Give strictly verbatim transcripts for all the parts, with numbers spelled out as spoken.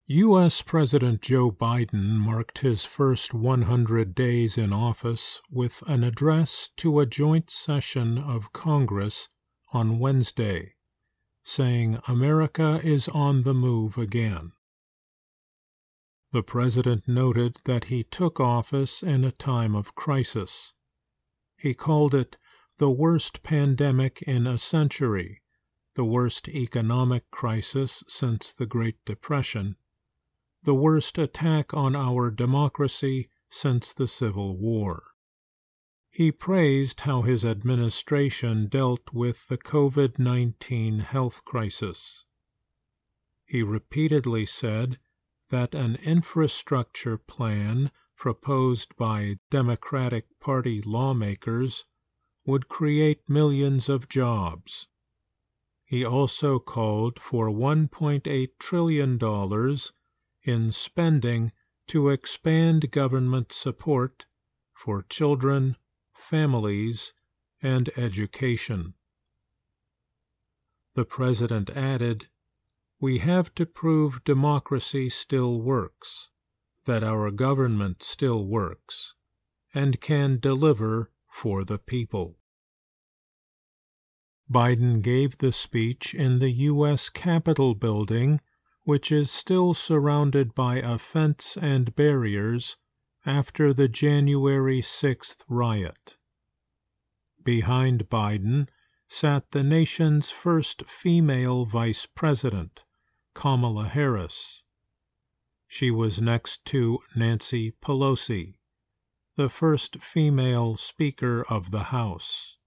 U S President Joe Biden marked his first one hundred days in office with an address to a joint session of Congress on Wednesday, saying America is on the move again. The president noted that he took office in a time of crisis. He called it the worst pandemic in a century, the worst economic crisis since the Great Depression, the worst attack on our democracy since the Civil War. He praised how his administration dealt with the COVID nineteen health crisis. He repeatedly said that an infrastructure plan proposed by Democratic Party lawmakers would create millions of jobs. He also called for one point eight trillion dollars in spending to expand government support for children, families, and education. The president added, "We have to prove democracy still works, that our government still works, and can deliver for the people." Biden gave the speech in the U S Capitol building, which is still surrounded by a fence and barriers after the January sixth riot. Behind Biden sat the nation's first female vice president, Kamala Harris. She was next to Nancy Pelosi, the first female Speaker of the House.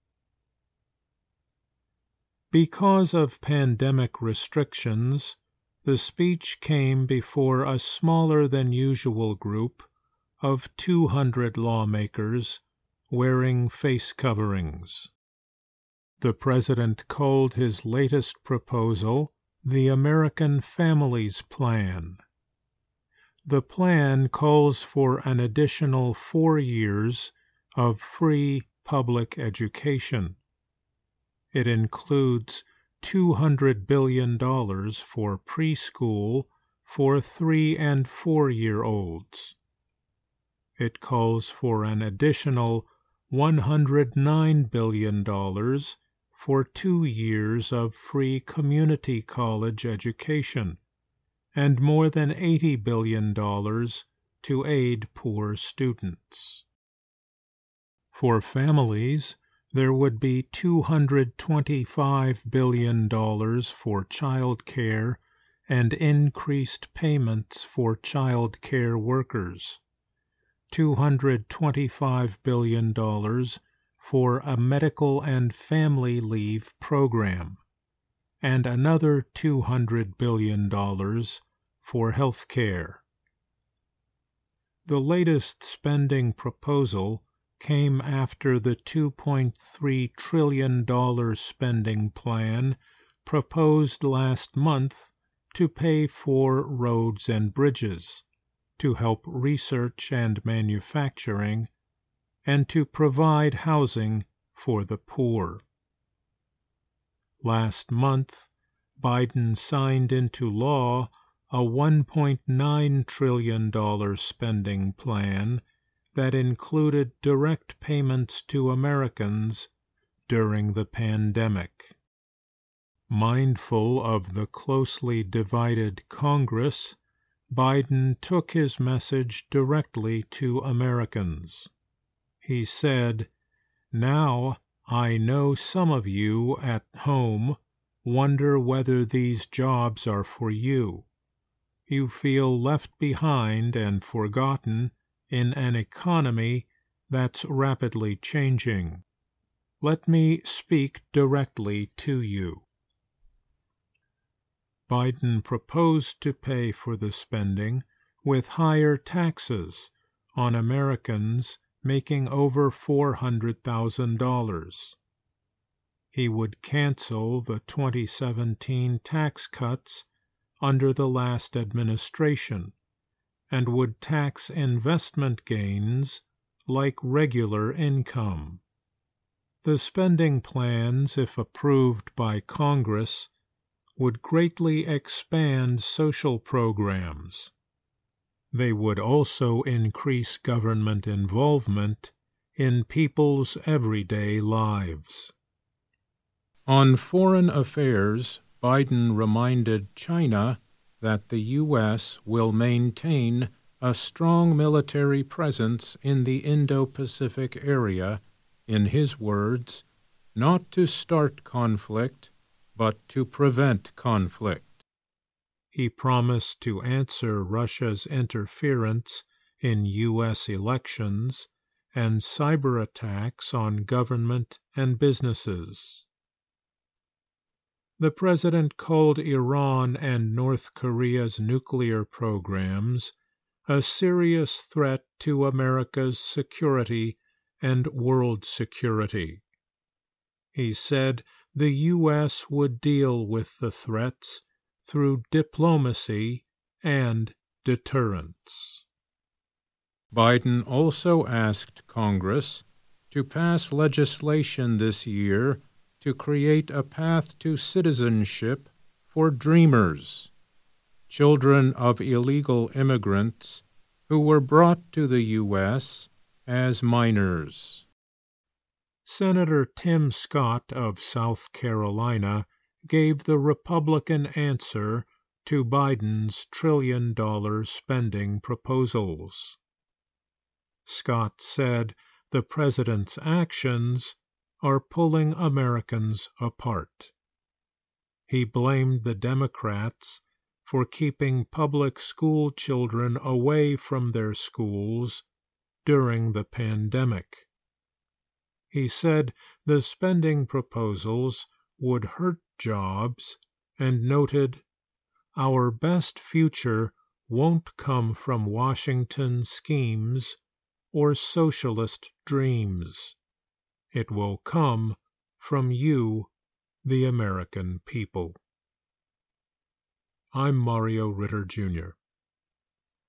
Because of pandemic restrictions, the speech came before a smaller than usual group of two hundred lawmakers wearing face coverings. The president called his latest proposal the American Families Plan. The plan calls for an additional four years of free public education. It includes two hundred billion dollars for preschool for three- and four-year-olds. It calls for an additional one hundred nine billion dollars for two years of free community college education, and more than eighty billion dollars to aid poor students. For families, there would be two hundred twenty-five billion dollars for child care and increased payments for child care workers, two hundred twenty-five billion dollars for a medical and family leave program, and another two hundred billion dollars for health care. The latest spending proposal came after the two point three trillion dollars spending plan proposed last month to pay for roads and bridges, to help research and manufacturing, and to provide housing for the poor. Last month, Biden signed into law a one point nine trillion dollars spending plan that included direct payments to Americans during the pandemic. Mindful of the closely divided Congress, Biden took his message directly to Americans. He said, "Now I know some of you at home wonder whether these jobs are for you. You feel left behind and forgotten in an economy that's rapidly changing. Let me speak directly to you." Biden proposed to pay for the spending with higher taxes on Americans making over four hundred thousand dollars. He would cancel the twenty seventeen tax cuts under the last administration, and would tax investment gains like regular income. The spending plans, if approved by Congress, would greatly expand social programs. They would also increase government involvement in people's everyday lives. On foreign affairs, Biden reminded China that the U S will maintain a strong military presence in the Indo-Pacific area, in his words, not to start conflict, but to prevent conflict. He promised to answer Russia's interference in U S elections and cyber attacks on government and businesses. The president called Iran and North Korea's nuclear programs a serious threat to America's security and world security. He said the U S would deal with the threats through diplomacy and deterrence. Biden also asked Congress to pass legislation this year to create a path to citizenship for Dreamers, children of illegal immigrants who were brought to the U S as minors. Senator Tim Scott of South Carolina gave the Republican answer to Biden's trillion-dollar spending proposals. Scott said the president's actions are pulling Americans apart. He blamed the Democrats for keeping public school children away from their schools during the pandemic. He said the spending proposals would hurt jobs and noted, "Our best future won't come from Washington schemes or socialist dreams. It will come from you, the American people." I'm Mario Ritter, Junior